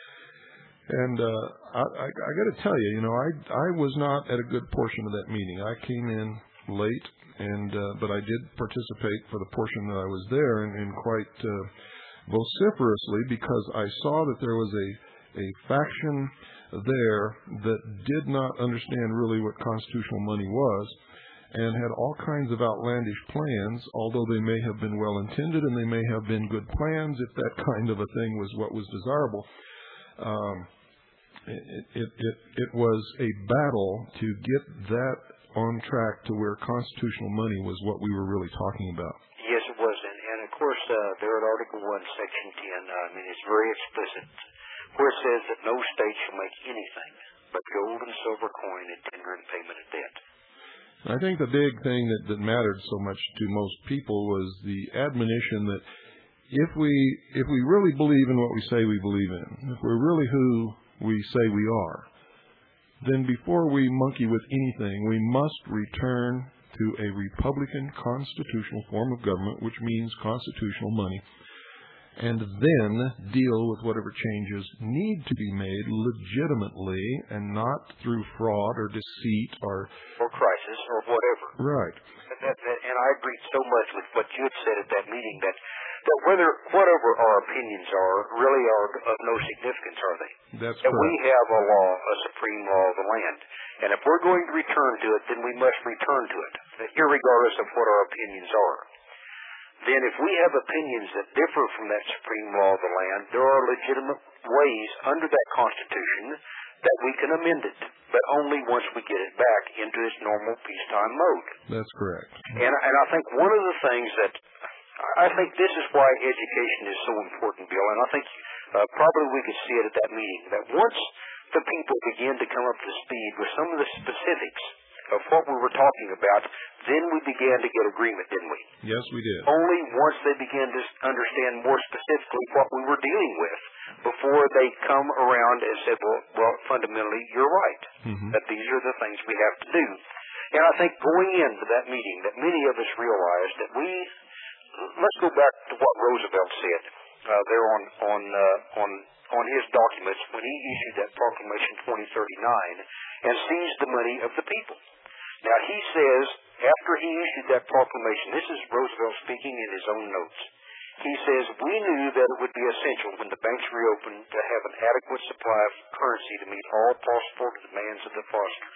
And uh, I, I, I got to tell you, you know, I I was not at a good portion of that meeting. I came in late, and uh, but I did participate for the portion that I was there, and, and quite uh, vociferously, because I saw that there was a a faction there that did not understand really what constitutional money was, and had all kinds of outlandish plans, although they may have been well-intended and they may have been good plans if that kind of a thing was what was desirable. Um, it, it, it, it was a battle to get that on track to where constitutional money was what we were really talking about. Yes, it was. And, and of course, uh, there at Article one, Section ten, uh, I mean, it's very explicit, where it says that no state shall make anything but gold and silver coin in tender and payment of debt. I think the big thing that, that mattered so much to most people was the admonition that if we if we really believe in what we say we believe in, if we're really who we say we are, then before we monkey with anything, we must return to a Republican constitutional form of government, which means constitutional money, and then deal with whatever changes need to be made legitimately and not through fraud or deceit or... Or crisis or whatever. Right. And, that, that, and I agreed so much with what you had said at that meeting that, that whether whatever our opinions are really are of no significance, are they? That's that correct. We have a law, a supreme law of the land. And if we're going to return to it, then we must return to it, irregardless of what our opinions are. Then if we have opinions that differ from that supreme law of the land, there are legitimate ways under that Constitution that we can amend it, but only once we get it back into its normal peacetime mode. That's correct. And, and I think one of the things that, I think this is why education is so important, Bill, and I think uh, probably we could see it at that meeting, that once the people begin to come up to speed with some of the specifics of what we were talking about, then we began to get agreement, didn't we? Yes, we did. Only once they began to understand more specifically what we were dealing with before they come around and said, well, well fundamentally, you're right, mm-hmm. that these are the things we have to do. And I think going into that meeting that many of us realized that we, let's go back to what Roosevelt said uh, there on, on, uh, on, on his documents when he issued that Proclamation twenty thirty-nine and seized the money of the people. Now, he says, after he issued that proclamation, this is Roosevelt speaking in his own notes, he says, we knew that it would be essential when the banks reopened to have an adequate supply of currency to meet all possible demands of the depositors.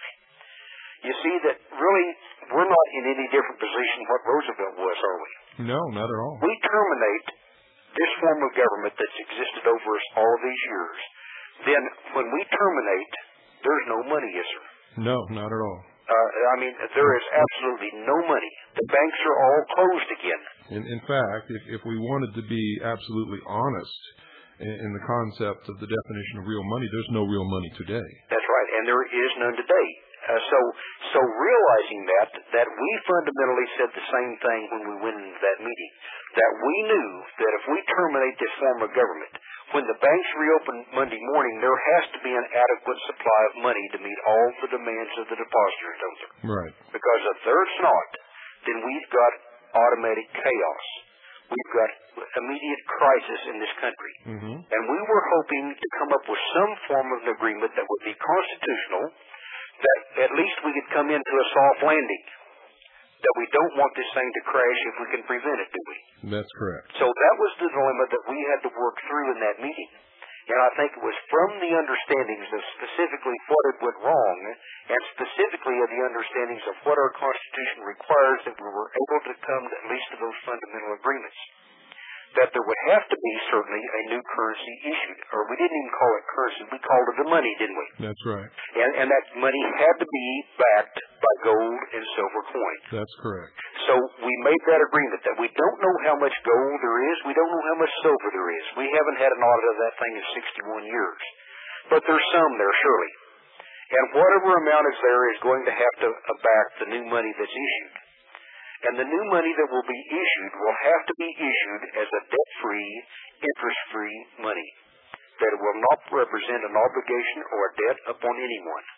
You see that really we're not in any different position what Roosevelt was, are we? No, not at all. We terminate this form of government that's existed over us all these years. Then when we terminate, there's no money, is there? No, not at all. Uh, I mean, there is absolutely no money. The banks are all closed again. In, in fact, if, if we wanted to be absolutely honest in, in the concept of the definition of real money, there's no real money today. That's right, and there is none today. Uh, so, so realizing that, that we fundamentally said the same thing when we went into that meeting, that we knew that if we terminate this form of government, when the banks reopen Monday morning, there has to be an adequate supply of money to meet all the demands of the depositors, don't there? Right. Because if there's not, then we've got automatic chaos. We've got immediate crisis in this country. Mm-hmm. And we were hoping to come up with some form of an agreement that would be constitutional, that at least we could come into a soft landing, that we don't want this thing to crash if we can prevent it, do we? That's correct. So that was the dilemma that we had to work through in that meeting. And I think it was from the understandings of specifically what had went wrong, and specifically of the understandings of what our Constitution requires, that we were able to come to at least to those fundamental agreements. That there would have to be certainly a new currency issued, or we didn't even call it currency, we called it the money, didn't we? That's right. And, and that money had to be backed by gold and silver coin. That's correct. So we made that agreement that we don't know how much gold there is, we don't know how much silver there is. We haven't had an audit of that thing in sixty-one years. But there's some there, surely. And whatever amount is there is going to have to back the new money that's issued. And the new money that will be issued will have to be issued as a debt-free, interest-free money. That it will not represent an obligation or a debt upon anyone.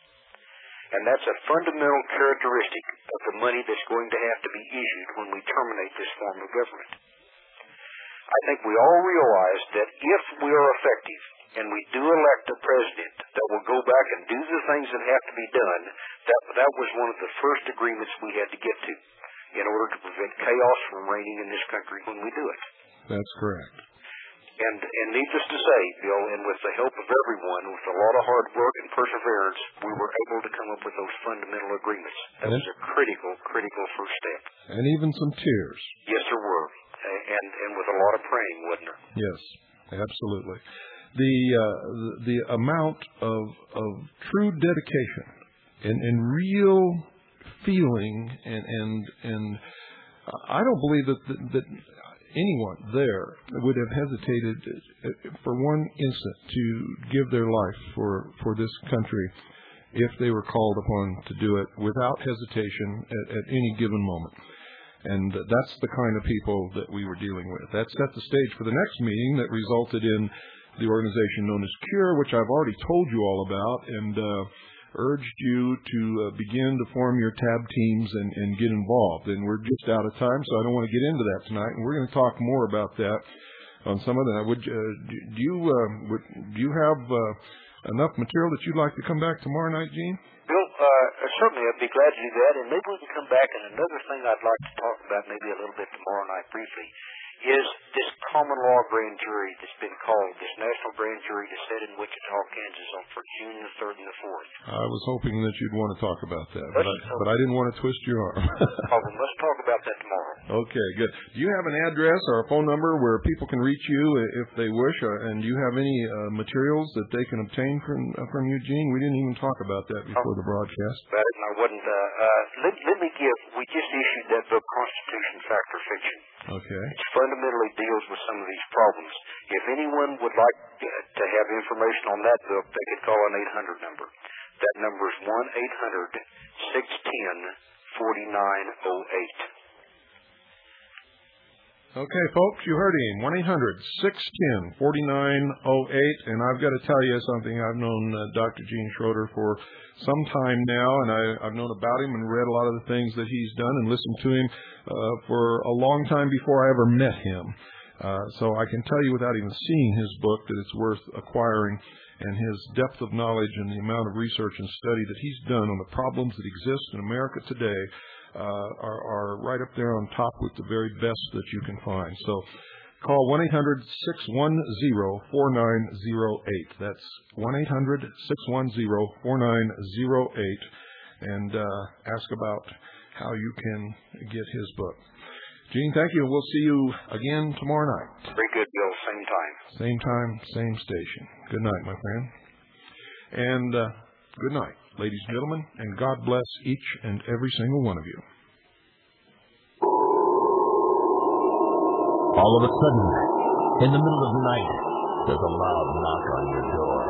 And that's a fundamental characteristic of the money that's going to have to be issued when we terminate this form of government. I think we all realize that if we are effective and we do elect a president that will go back and do the things that have to be done, that, that was one of the first agreements we had to get to in order to prevent chaos from reigning in this country when we do it. That's correct. And, and needless to say, Bill, and with the help of everyone, with a lot of hard work and perseverance, we were able to come up with those fundamental agreements. That was a critical, critical first step. And even some tears. Yes, there were. And, and with a lot of praying, wasn't there? Yes, absolutely. the uh, the, the amount of of true dedication and, and real feeling, and and and I don't believe that, that that anyone there would have hesitated for one instant to give their life for for this country if they were called upon to do it without hesitation at, at any given moment. And that's the kind of people that we were dealing with. That set the stage for the next meeting that resulted in the organization known as CURE, which I've already told you all about, and uh, urged you to uh, begin to form your tab teams and, and get involved. And we're just out of time, so I don't want to get into that tonight. And we're going to talk more about that on some of that. Would, uh, do you uh, would, do you have uh, enough material that you'd like to come back tomorrow night, Gene? Bill, uh, certainly I'd be glad to do that, and maybe we can come back. And another thing I'd like to talk about maybe a little bit tomorrow night briefly is this common law grand jury that's been called, this national grand jury that's set in Wichita, Kansas on for June the third and the fourth. I was hoping that you'd want to talk about that, but I, but I didn't want to twist your arm. Oh, well, let's talk about that tomorrow. Okay, good. Do you have an address or a phone number where people can reach you if they wish, or, and do you have any uh, materials that they can obtain from uh, from you, Gene? We didn't even talk about that before oh, the broadcast. About it, and I wouldn't. Uh, uh, let, let me give, we just issued that book, Constitution, Fact or Fiction. Okay. It fundamentally deals with some of these problems. If anyone would like to have information on that book, they could call an eight hundred number. That number is one eight hundred six one zero four nine zero eight. Okay, folks, you heard him. one eight hundred six one zero four nine zero eight. And I've got to tell you something. I've known uh, Doctor Gene Schroeder for some time now, and I, I've known about him and read a lot of the things that he's done and listened to him uh, for a long time before I ever met him. Uh, so I can tell you without even seeing his book that it's worth acquiring, and his depth of knowledge and the amount of research and study that he's done on the problems that exist in America today uh, are, are right up there on top with the very best that you can find. So call one eight hundred six one zero four nine zero eight. That's one eight hundred six one zero four nine zero eight, and uh, ask about how you can get his book. Gene, thank you. We'll see you again tomorrow night. Very good, Bill. Same time. Same time, same station. Good night, my friend. And uh, good night, ladies and gentlemen, and God bless each and every single one of you. All of a sudden, in the middle of the night, there's a loud knock on your door.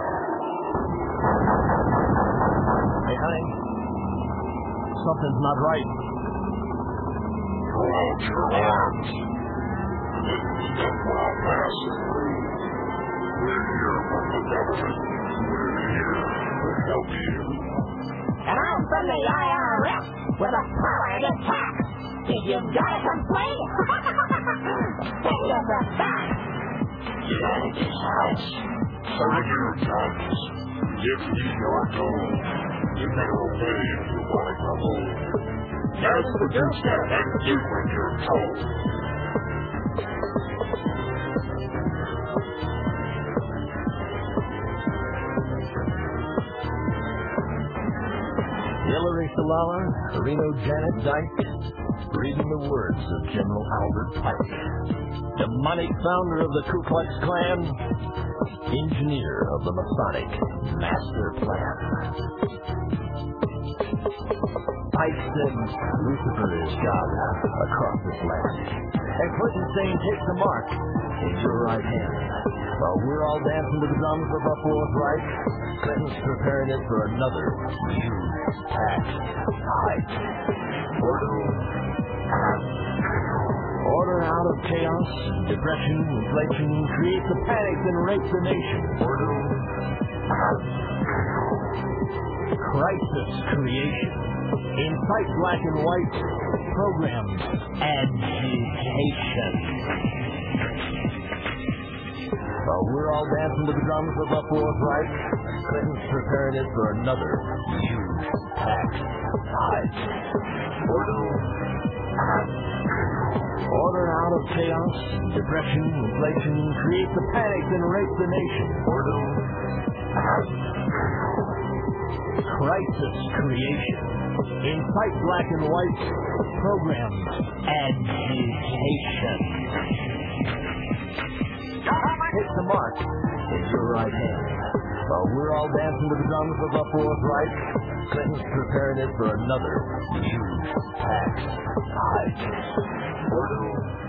Hey, honey, something's not right. Throw out your arms. This is the Wild Massacre. We're here from the government. We're here to help you. And I'm from the I R S with a power to attack. If you've got a complaint, send us a fax. Get out of this house. Surrender your guns. Give me your gold. You may obey if you want to hold. That's the good stuff and do when you're told. Hillary Salala, Reno Janet Dyke, reading the words of General Albert Pike, demonic founder of the Ku Klux Klan, engineer of the Masonic Master Plan. Pike said Lucifer is God across this land, and Clinton saying take the mark in your right hand. While we're all dancing to the drums of our fourth Reich, Clinton's preparing it for another huge tax hike. Order, order out of chaos, depression, inflation, create the panic and rape the nation. Order, crisis creation, incite black and white, program agitation. While we're all dancing to the drums of our fourth Reich, Clinton's preparing it for another huge tax hike. Order, order out of chaos, depression, inflation, create the panic and rape the nation. Order, crisis creation, incite black and white, program agitation. Hit the mark in your right hand. While we're all dancing to the drums of our Fourth Reich, Clinton's preparing it for another huge tax hike.